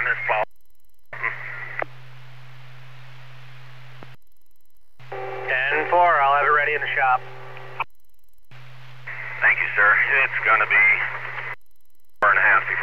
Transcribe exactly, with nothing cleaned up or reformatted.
this ball. ten four, I'll have it ready in the shop. Thank you, sir. It's going to be four and a half before